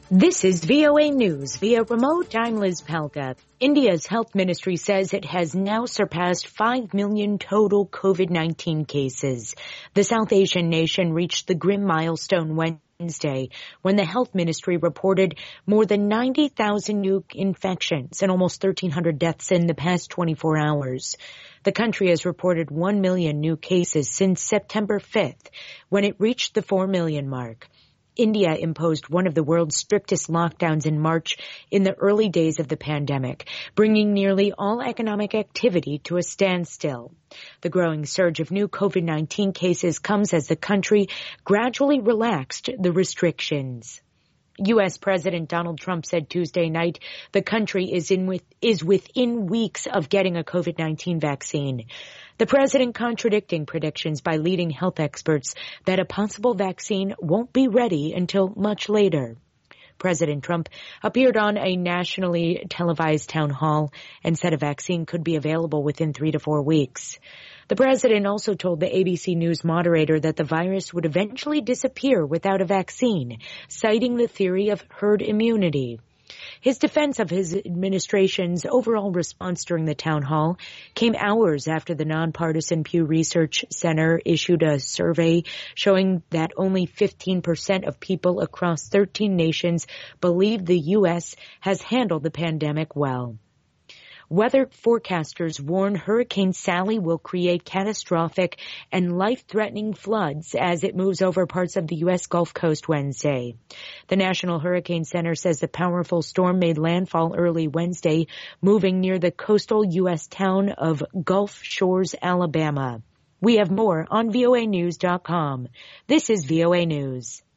This is VOA News. Via remote, I'm Liz Palka. India's health ministry says it has now surpassed 5 million total COVID-19 cases. The South Asian nation reached the grim milestone Wednesday when the health ministry reported more than 90,000 new infections and almost 1,300 deaths in the past 24 hours. The country has reported 1 million new cases since September 5th, when it reached the 4 million mark. India imposed one of the world's strictest lockdowns in March in the early days of the pandemic, bringing nearly all economic activity to a standstill. The growing surge of new COVID-19 cases comes as the country gradually relaxed the restrictions. U.S. President Donald Trump said Tuesday night the country is within weeks of getting a COVID-19 vaccine. The president contradicting predictions by leading health experts that a possible vaccine won't be ready until much later. President Trump appeared on a nationally televised town hall and said a vaccine could be available within 3 to 4 weeks. The president also told the ABC News moderator that the virus would eventually disappear without a vaccine, citing the theory of herd immunity. His defense of his administration's overall response during the town hall came hours after the nonpartisan Pew Research Center issued a survey showing that only 15% of people across 13 nations believe the U.S. has handled the pandemic well. Weather forecasters warn Hurricane Sally will create catastrophic and life-threatening floods as it moves over parts of the U.S. Gulf Coast Wednesday. The National Hurricane Center says the powerful storm made landfall early Wednesday, moving near the coastal U.S. town of Gulf Shores, Alabama. We have more on voanews.com. This is VOA News.